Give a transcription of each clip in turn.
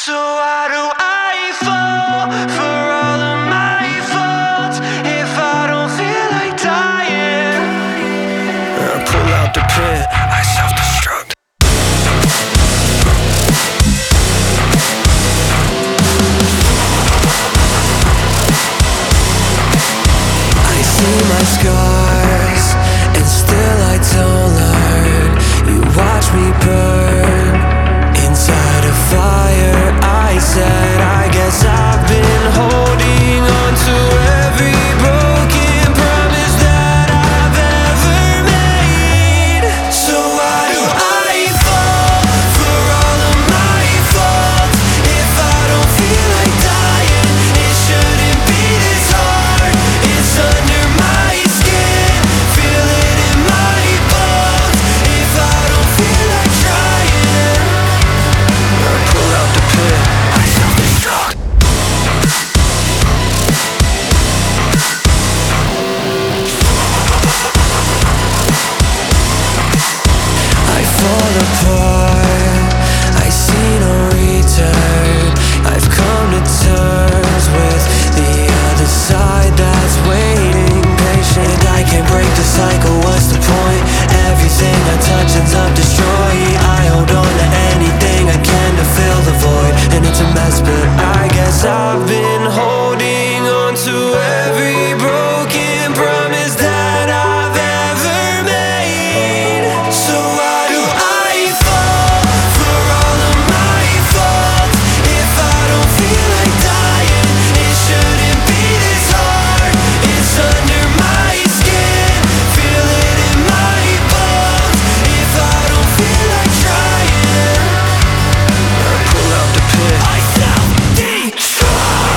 So why do I fall for all of my faults if I don't feel like dying? I pull out the pit, I self-destruct. I see my scars, and still I don't learn. You watch me burn inside a fire. I said, I guess I've been holding on to every broken promise that I've ever made. So why do I fall for all of my faults if I don't feel like dying? It shouldn't be this hard. It's under my skin, feel it in my bones. If I don't feel like trying, I pull out the pit, I self-destruct. I fall apart, I see no return. I've come to terms with the other side that's waiting patient. I can't break the cycle, what's the point? Everything I touch ends up destroyed. I hold on to anything I can to fill the void, and it's a mess, but I guess I've been holding on to every broken promise that I've ever made. So why do I fall for all of my faults if I don't feel like dying? It shouldn't be this hard. It's under my skin, feel it in my bones. If I don't feel like trying, I pull out the pit, I self-destruct.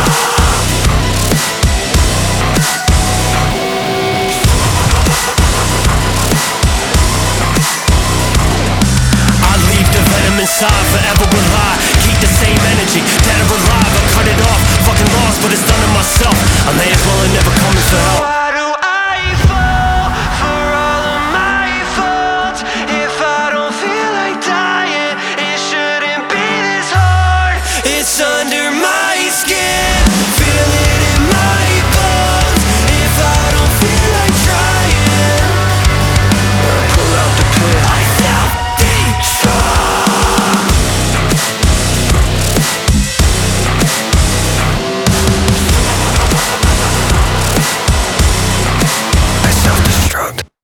I leave the venom inside, forever will lie. Keep the same energy, dead or alive. I cut it off, fucking lost, but it's done to myself. I may as well have never come for help.